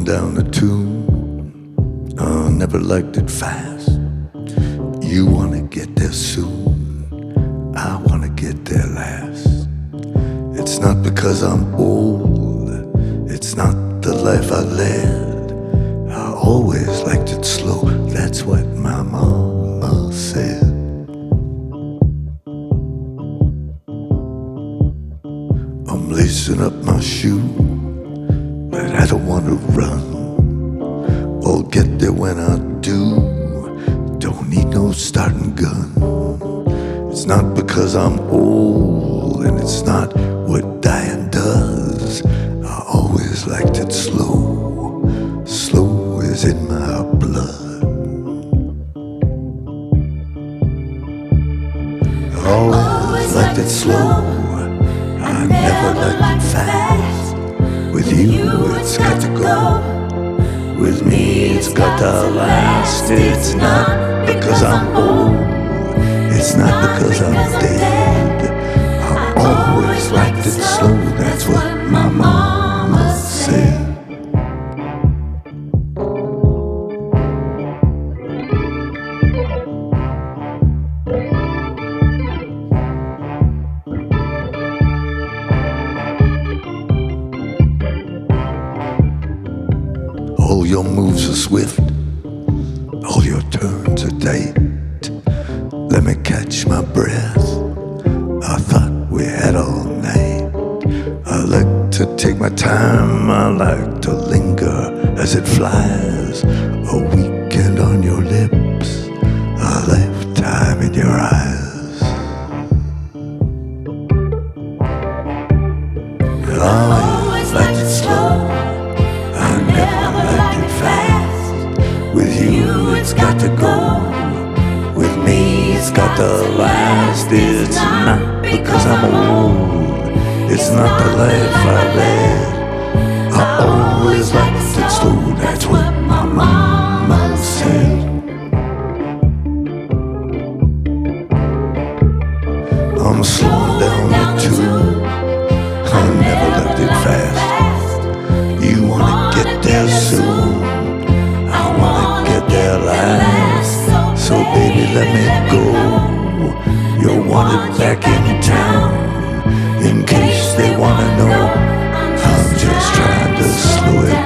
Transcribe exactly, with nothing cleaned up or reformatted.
down the tune. I never liked it fast. You wanna get there soon, I wanna get there last. It's not because I'm old, it's not the life I led. I always liked it slow, that's what my mama said. I'm lacing up my shoe, but I don't want to run. I'll get there when I do, don't need no starting gun. It's not because I'm old, and it's not what dying does. I always liked it slow, slow is in my blood. I always liked it slow, I never liked it fast. With you it's got to go, with me it's got to last. It's not because I'm old, it's not because I'm dead. I always liked it slow, that's what my mama said. All your moves are swift, all your turns are tight. Let me catch my breath, I thought we had all night. I like to take my time, I like to linger as it flies. A weekend on your lips, a lifetime in your eyes. And I always liked it slow, I never liked it fast. With you it's got to go, with me it's got to last. It's not because I'm old, it's not the life I led. I always liked it slow, that's what my mama said. I'm slowing down the tune, I never loved it fast. You wanna get there soon, I wanna get there last. So baby let me go, you're wanted back in town. In case they wanna know, I'm just trying to slow it